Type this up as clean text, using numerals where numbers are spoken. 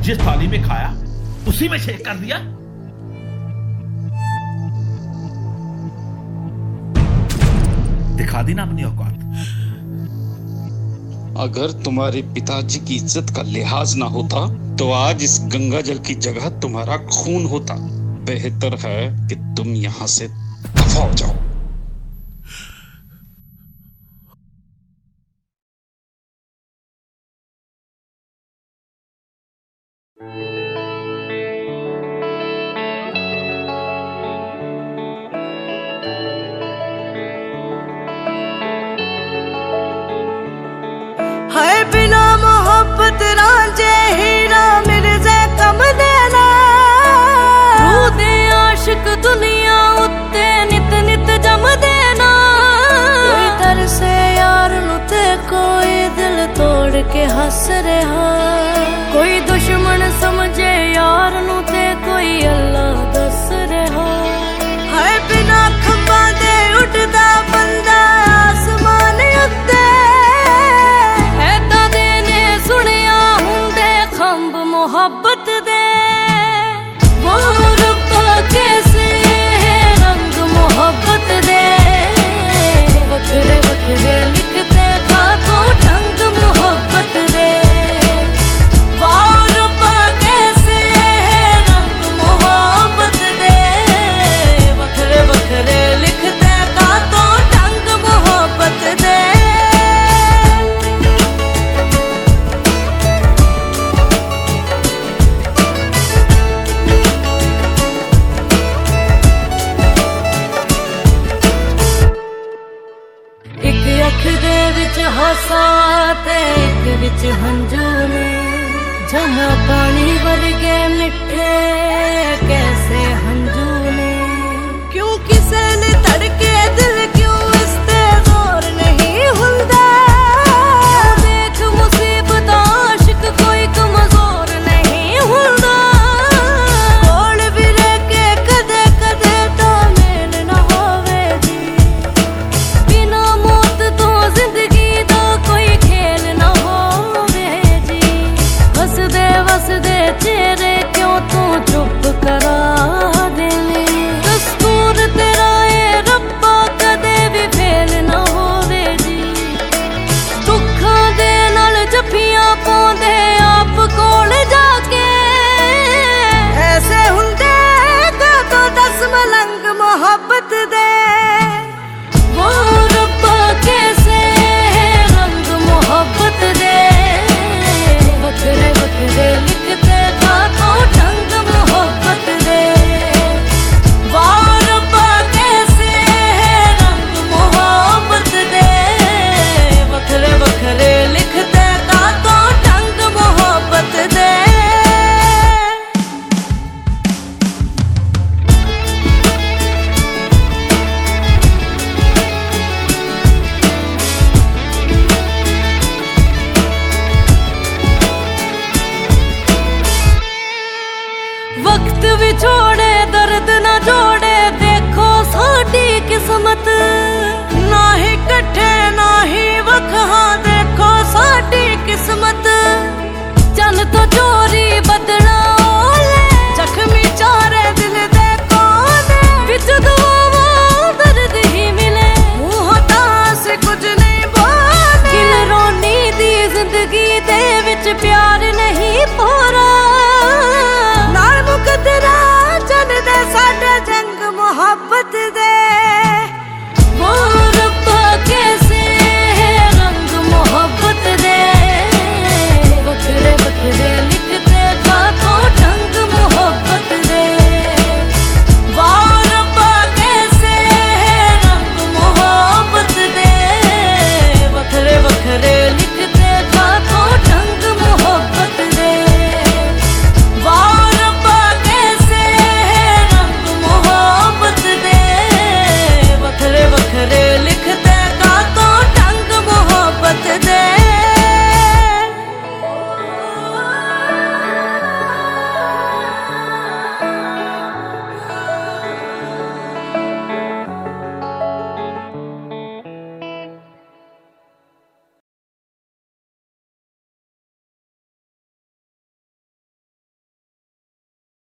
जिस थाली में खाया उसी में शेक कर दिया। दिखा दी ना अपनी औकात। अगर तुम्हारे पिताजी की इज्जत का लिहाज ना होता तो आज इस गंगा जल की जगह तुम्हारा खून होता। बेहतर है कि तुम यहां से दफा हो जाओ। हाय बिना मोहब्बत रांझे हीरा मिर्जे कम देना। रूह दे आशिक दुनिया उत्ते नित नित जम देना। कोई दर से यार नु ते कोई दिल तोड़ के हंस रहा।